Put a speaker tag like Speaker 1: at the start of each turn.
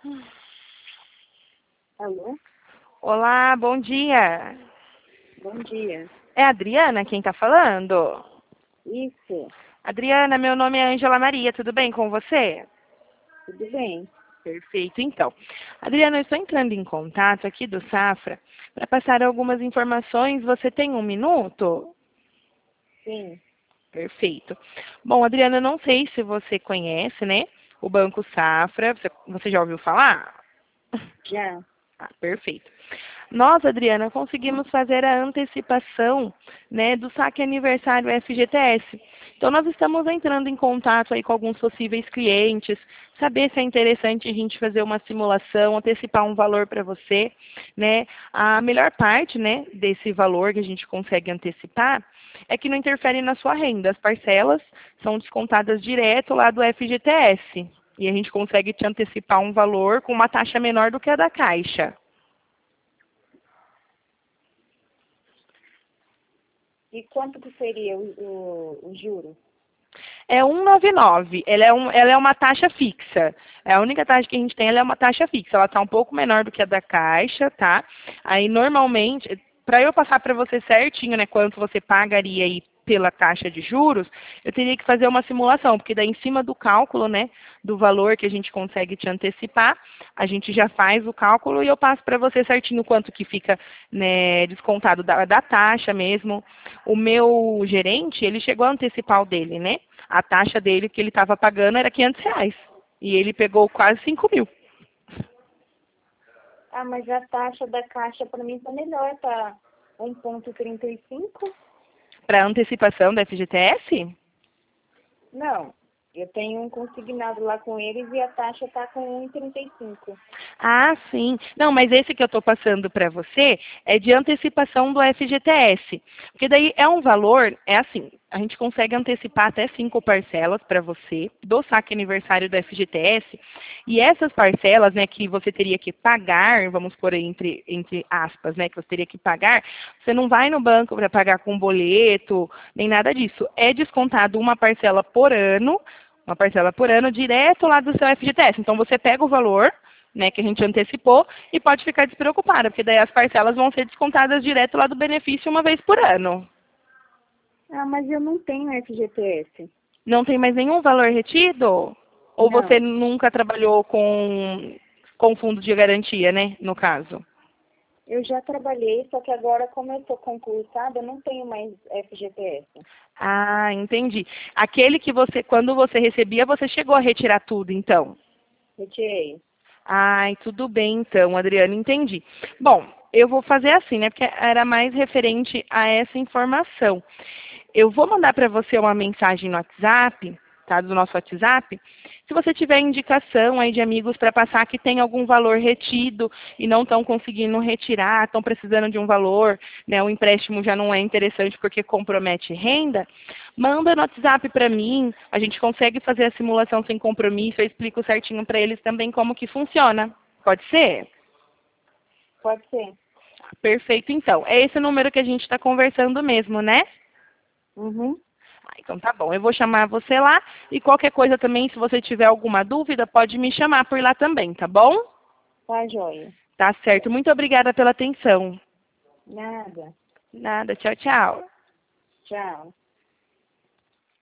Speaker 1: Alô?
Speaker 2: Olá, bom dia.
Speaker 1: Bom dia.
Speaker 2: É a Adriana quem está falando?
Speaker 1: Isso,
Speaker 2: Adriana, meu nome é Ângela Maria, tudo bem com você?
Speaker 1: tudo bem?
Speaker 2: Perfeito, então. Adriana, eu estou entrando em contato aqui do Safra para passar algumas informações. Você tem um minuto?
Speaker 1: Sim,
Speaker 2: Perfeito. Bom, Adriana, eu não sei se você conhece, né, o Banco Safra. Você já ouviu falar?
Speaker 1: já.
Speaker 2: Ah, perfeito. Nós, Adriana, conseguimos fazer a antecipação, né, do saque aniversário FGTS. Então, nós estamos entrando em contato aí com alguns possíveis clientes, saber se é interessante a gente fazer uma simulação, antecipar um valor para você, né? A melhor parte, né, desse valor que a gente consegue antecipar é que não interfere na sua renda. As parcelas são descontadas direto lá do FGTS. E a gente consegue te antecipar um valor com uma taxa menor do que a da Caixa.
Speaker 1: E quanto que seria o juro?
Speaker 2: É 1,99. Ela é uma taxa fixa. É a única taxa que a gente tem, ela é uma taxa fixa. Ela está um pouco menor do que a da Caixa, tá? Aí, normalmente, para eu passar para você certinho, né, quanto você pagaria aí pela taxa de juros, eu teria que fazer uma simulação, porque daí em cima do cálculo, né, do valor que a gente consegue te antecipar, a gente já faz o cálculo e eu passo para você certinho quanto que fica, né, descontado da taxa mesmo. O meu gerente, ele chegou a antecipar o dele, né? A taxa dele que ele estava pagando era R$ 500. E ele pegou quase 5.000.
Speaker 1: Ah, mas a taxa da Caixa para mim tá melhor, tá 1,35.
Speaker 2: Para antecipação da FGTS?
Speaker 1: Não, eu tenho um consignado lá com eles e a taxa tá com 1,35.
Speaker 2: Ah, sim. Não, mas esse que eu estou passando para você é de antecipação do FGTS. Porque daí é um valor, é assim, a gente consegue antecipar até 5 parcelas para você do saque aniversário do FGTS. E essas parcelas, né, que você teria que pagar, vamos por aí entre aspas, né, que você teria que pagar, você não vai no banco para pagar com boleto, nem nada disso. É descontado uma parcela por ano, direto lá do seu FGTS. Então você pega o valor, né, que a gente antecipou, e pode ficar despreocupada, porque daí as parcelas vão ser descontadas direto lá do benefício uma vez por ano.
Speaker 1: Ah, mas eu não tenho FGTS.
Speaker 2: Não tem mais nenhum valor retido? Ou você
Speaker 1: Não,
Speaker 2: nunca trabalhou com fundo de garantia, né, no caso?
Speaker 1: eu já trabalhei, só que agora, como eu tô concursada, eu não tenho mais FGTS.
Speaker 2: Ah, entendi. Aquele que você, quando você recebia, você chegou a retirar tudo, então?
Speaker 1: Retirei.
Speaker 2: Ai, tudo bem então, Adriana, entendi. Bom, eu vou fazer assim, né? Porque era mais referente a essa informação. Eu vou mandar para você uma mensagem no WhatsApp, tá? Do nosso WhatsApp. Se você tiver indicação aí de amigos para passar que tem algum valor retido e não estão conseguindo retirar, estão precisando de um valor, né? O empréstimo já não é interessante porque compromete renda, manda no WhatsApp para mim. A gente consegue fazer a simulação sem compromisso. Eu explico certinho para eles também como que funciona. Pode ser?
Speaker 1: Pode ser.
Speaker 2: Perfeito, então. É esse número que a gente está conversando mesmo, né?
Speaker 1: Uhum.
Speaker 2: Ah, então tá bom, eu vou chamar você lá e qualquer coisa também, se você tiver alguma dúvida, pode me chamar por lá também, tá bom?
Speaker 1: Tá, joia.
Speaker 2: Tá certo. Muito obrigada pela atenção.
Speaker 1: Nada.
Speaker 2: Nada, tchau, tchau.
Speaker 1: Tchau.